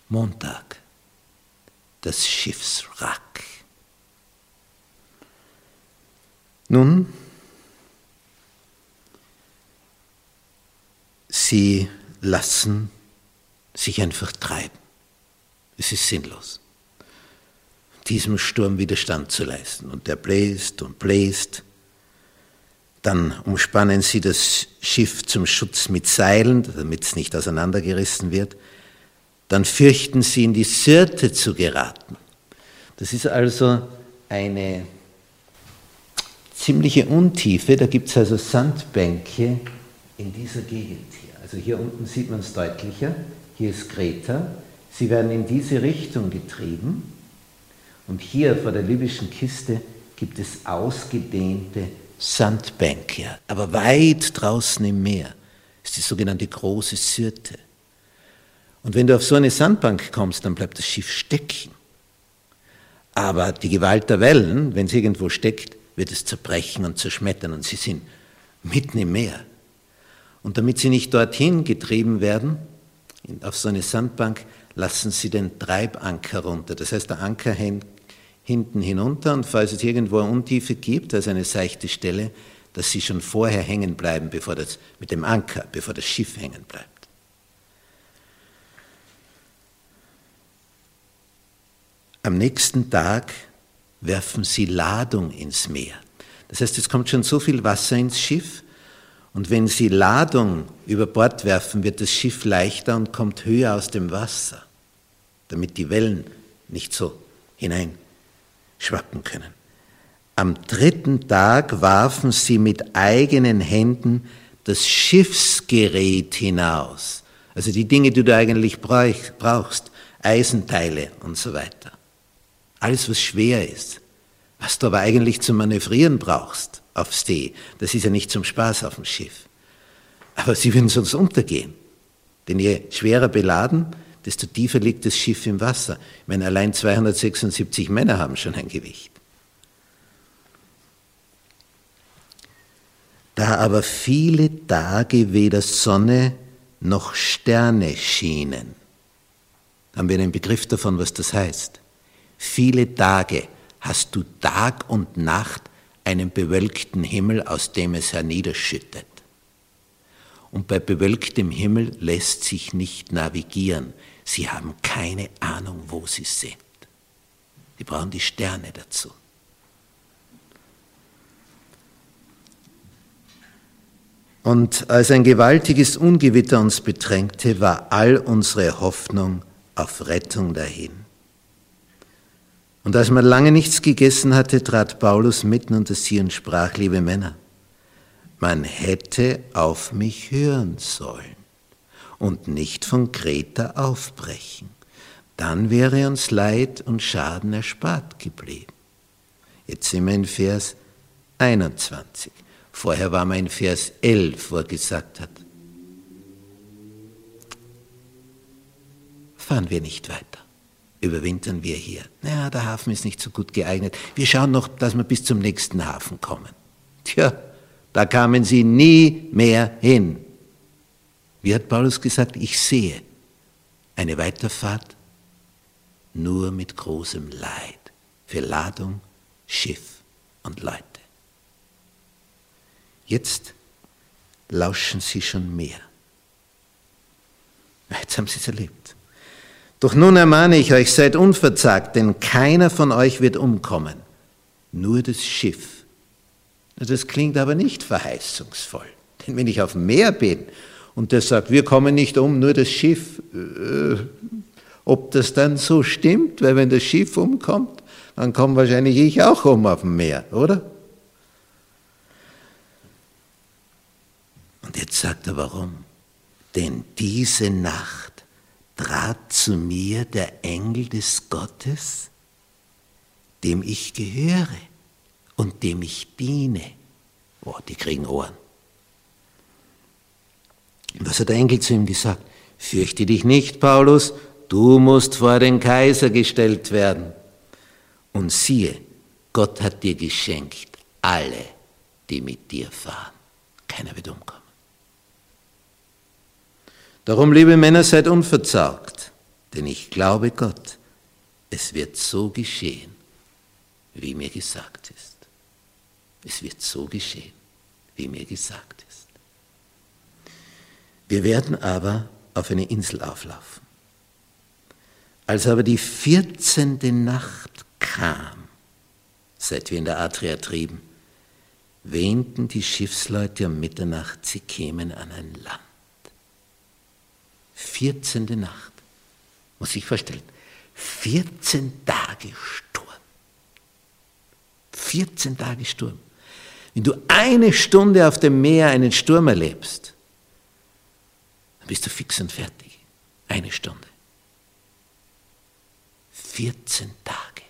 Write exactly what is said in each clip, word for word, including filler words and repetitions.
Montag, das Schiffswrack. Nun, sie lassen sich einfach treiben. Es ist sinnlos, diesem Sturm Widerstand zu leisten. Und der bläst und bläst. Dann umspannen sie das Schiff zum Schutz mit Seilen, damit es nicht auseinandergerissen wird. Dann fürchten sie, in die Syrte zu geraten. Das ist also eine ziemliche Untiefe. Da gibt es also Sandbänke in dieser Gegend hier. Also hier unten sieht man es deutlicher. Hier ist Kreta. Sie werden in diese Richtung getrieben. Und hier vor der libyschen Küste gibt es ausgedehnte Sandbänke, aber weit draußen im Meer ist die sogenannte große Syrte. Und wenn du auf so eine Sandbank kommst, dann bleibt das Schiff stecken. Aber die Gewalt der Wellen, wenn es irgendwo steckt, wird es zerbrechen und zerschmettern und sie sind mitten im Meer. Und damit sie nicht dorthin getrieben werden, auf so eine Sandbank, lassen sie den Treibanker runter. Das heißt, der Anker hängt hinten hinunter und falls es irgendwo eine Untiefe gibt, also eine seichte Stelle, dass sie schon vorher hängen bleiben, bevor das, mit dem Anker, bevor das Schiff hängen bleibt. Am nächsten Tag werfen sie Ladung ins Meer. Das heißt, es kommt schon so viel Wasser ins Schiff und wenn sie Ladung über Bord werfen, wird das Schiff leichter und kommt höher aus dem Wasser, damit die Wellen nicht so hinein schwappen können. Am dritten Tag warfen sie mit eigenen Händen das Schiffsgerät hinaus. Also die Dinge, die du eigentlich brauchst, Eisenteile und so weiter. Alles, was schwer ist, was du aber eigentlich zum Manövrieren brauchst auf See, das ist ja nicht zum Spaß auf dem Schiff. Aber sie würden sonst untergehen. Denn je schwerer beladen, desto tiefer liegt das Schiff im Wasser. Ich meine, allein zweihundertsechsundsiebzig Männer haben schon ein Gewicht. Da aber viele Tage weder Sonne noch Sterne schienen, haben wir einen Begriff davon, was das heißt. Viele Tage hast du Tag und Nacht einen bewölkten Himmel, aus dem es herniederschüttet. Und bei bewölktem Himmel lässt sich nicht navigieren. Sie haben keine Ahnung, wo sie sind. Sie brauchen die Sterne dazu. Und als ein gewaltiges Ungewitter uns bedrängte, war all unsere Hoffnung auf Rettung dahin. Und als man lange nichts gegessen hatte, trat Paulus mitten unter sie und sprach: Liebe Männer, man hätte auf mich hören sollen und nicht von Kreta aufbrechen. Dann wäre uns Leid und Schaden erspart geblieben. Jetzt sind wir in Vers einundzwanzig. Vorher war man in Vers elf, wo er gesagt hat, fahren wir nicht weiter, überwintern wir hier. Naja, der Hafen ist nicht so gut geeignet. Wir schauen noch, dass wir bis zum nächsten Hafen kommen. Tja, da kamen sie nie mehr hin. Wie hat Paulus gesagt? Ich sehe eine Weiterfahrt nur mit großem Leid für Ladung, Schiff und Leute. Jetzt lauschen sie schon mehr. Jetzt haben sie es erlebt. Doch nun ermahne ich euch, seid unverzagt, denn keiner von euch wird umkommen, nur das Schiff. Das klingt aber nicht verheißungsvoll, denn wenn ich auf dem Meer bin und der sagt, wir kommen nicht um, nur das Schiff, äh, ob das dann so stimmt, weil wenn das Schiff umkommt, dann komme wahrscheinlich ich auch um auf dem Meer, oder? Und jetzt sagt er, warum? Denn diese Nacht trat zu mir der Engel des Gottes, dem ich gehöre und dem ich diene. Oh, die kriegen Ohren. Und was hat der Engel zu ihm gesagt? Fürchte dich nicht, Paulus, du musst vor den Kaiser gestellt werden. Und siehe, Gott hat dir geschenkt alle, die mit dir fahren. Keiner wird umkommen. Darum, liebe Männer, seid unverzagt. denn ich glaube Gott, es wird so geschehen, wie mir gesagt ist. Es wird so geschehen, wie mir gesagt ist. Wir werden aber auf eine Insel auflaufen. Als aber die vierzehnte Nacht kam, seit wir in der Adria trieben, wähnten die Schiffsleute um Mitternacht, sie kämen an ein Land. vierzehnte Nacht, muss ich vorstellen, vierzehn Tage Sturm. vierzehn Tage Sturm. Wenn du eine Stunde auf dem Meer einen Sturm erlebst, dann bist du fix und fertig. Eine Stunde. vierzehn Tage.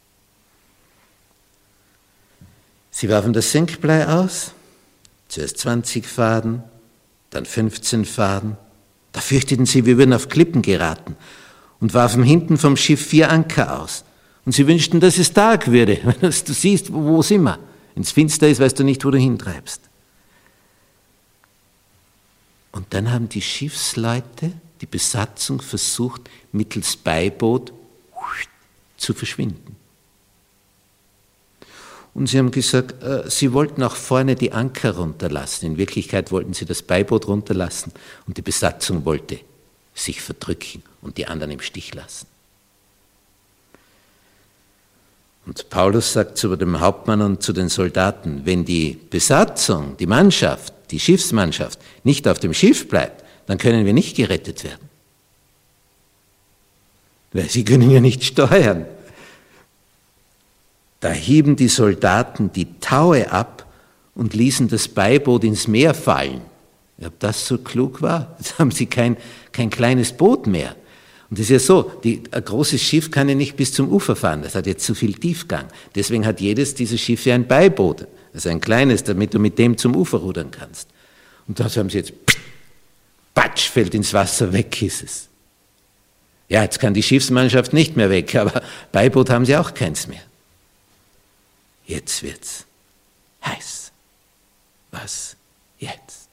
Sie warfen das Senkblei aus, zuerst zwanzig Faden, dann fünfzehn Faden. Da fürchteten sie, wir würden auf Klippen geraten und warfen hinten vom Schiff vier Anker aus. Und sie wünschten, dass es Tag würde. Du siehst, wo, wo sind wir? Wenn es finster ist, weißt du nicht, wo du hintreibst. Und dann haben die Schiffsleute, die Besatzung versucht, mittels Beiboot zu verschwinden. Und sie haben gesagt, äh, sie wollten auch vorne die Anker runterlassen. In Wirklichkeit wollten sie das Beiboot runterlassen und die Besatzung wollte sich verdrücken und die anderen im Stich lassen. Und Paulus sagt zu dem Hauptmann und zu den Soldaten, wenn die Besatzung, die Mannschaft, die Schiffsmannschaft nicht auf dem Schiff bleibt, dann können wir nicht gerettet werden. Weil sie können ja nicht steuern. Da hieben die Soldaten die Taue ab und ließen das Beiboot ins Meer fallen. Ob das so klug war? Jetzt haben sie kein, kein kleines Boot mehr. Und das ist ja so, die, ein großes Schiff kann ja nicht bis zum Ufer fahren, das hat jetzt zu viel Tiefgang. Deswegen hat jedes dieser Schiffe ein Beiboot, also ein kleines, damit du mit dem zum Ufer rudern kannst. Und das haben sie jetzt, patsch, fällt ins Wasser, weg ist es. Ja, jetzt kann die Schiffsmannschaft nicht mehr weg, aber Beiboot haben sie auch keins mehr. Jetzt wird's heiß. Was jetzt?